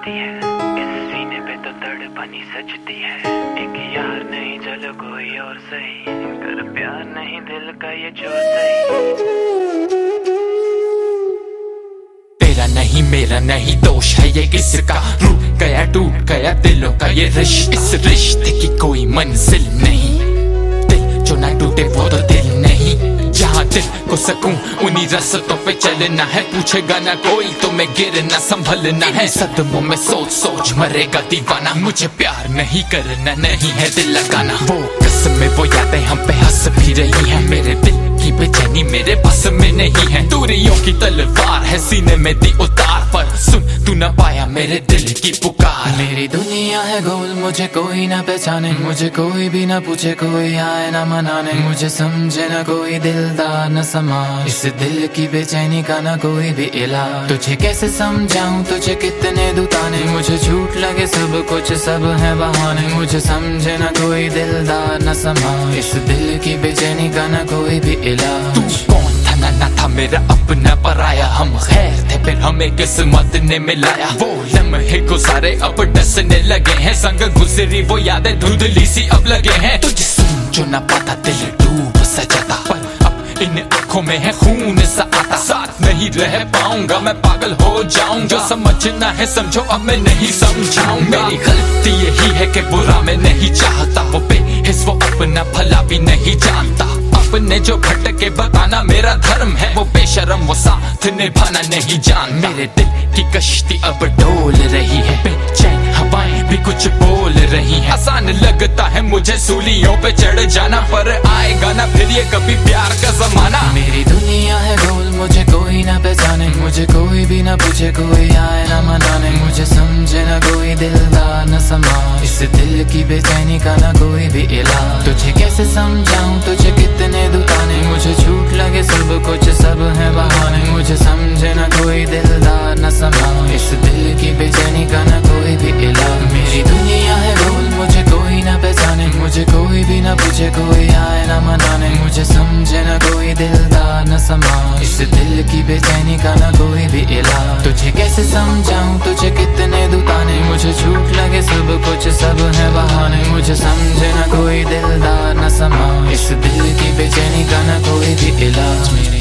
बजती है, इस सीने पे तो तड़पनी सजती है। एक यार नहीं चलो कोई और सही, कर प्यार नहीं दिल का ये जो सही। तेरा नहीं मेरा नहीं दोष है ये किसका, रूठ गया टूट गया दिलों का ये रिश्ता। इस रिश्ते की कोई मंजिल नहीं, दिल जो ना टूटे वो तो दिल नहीं। जहाँ दिल को सकूं उन्हीं रास्तों पे चलना है, पूछेगा ना कोई तो मैं गिरना संभलना है। सदमों में सोच सोच मरेगा दीवाना, मुझे प्यार नहीं करना नहीं है दिल लगाना। वो कसमें वो यादें हम पे हंस भी रही हैं, मेरे दिल की बेचैनी मेरे बस में नहीं है। दूरियों की तलवार है सीने में दी उतार, पर सुन तू न पाया मेरे दिल की पुकार। मेरी दुनिया है गोल, मुझे कोई ना पहचाने, मुझे कोई भी ना पूछे, कोई आए ना मनाने, मुझे समझे ना कोई दिलदार न समा। इस दिल की बेचैनी का ना कोई भी इलाज, तुझे कैसे समझाऊं तुझे कितने दुताने। मुझे झूठ लगे सब कुछ सब है बहाने, मुझे समझे ना कोई दिलदार न समा। इस दिल की बेचैनी का ना कोई भी इलाज। तू कौन था ना था मेरा अपना पराया, हम खैर थे फिर हमें किस्मत ने मिलाया। वो लम्हे गुजारे अब डसने लगे हैं, संग गुजरी वो यादें धुंधली सी अब लगे हैं। तुझे सुन जो ना पाता दिल डूब सा जाता, पर अब इन आंखों में है खून सा आता। साथ नहीं रह पाऊंगा मैं पागल हो जाऊंगा, जो समझना है समझो अब मैं नहीं समझाऊंगा। मेरी गलती यही है कि बुरा मैं नहीं चाहता, वो बेहिस वो अपना भला भी नहीं जानता। अपने जो भटके बताना मेरा धर्म है, वो बेशरम वो साथ निभाना नहीं जान। मेरे दिल की कश्ती अब डोल रही है, बेचैन हवाएं भी कुछ बोल रही हैं। आसान लगता है मुझे सूलियों पे चढ़ जाना, पर आएगा ना फिर ये कभी प्यार का जमाना। मेरी दुनिया है गोल, मुझे कोई ना पहचाने, मुझे कोई भी ना पूछे, कोई आए ना मनाने, मुझे समझे ना कोई दिलदार न समा। इस दिल की बेचैनी का ना कोई भी इलाज, तुझे कैसे समझाऊं तुझे कितने दुताने। मुझे झूठ लगे सब कुछ सब है बहाने, मुझे समझे ना कोई दिलदार न समा। इस दिल की बेचैनी का ना कोई भी इलाज। मेरी दुनिया है गोल, मुझे कोई ना पहचाने, मुझे कोई भी ना पूछे, कोई आए ना मनाने, मुझे समझे ना कोई दिलदार न समा। इस दिल की बेचैनी का ना कोई भी इलाज, तुझे कैसे समझाऊं तुझे कितने दुताने। मुझे झूठ लगे सब कुछ सब है बहाने, मुझे समझे ना कोई दिलदार न समा। इस दिल की बेचैनी का ना कोई भी इलाज।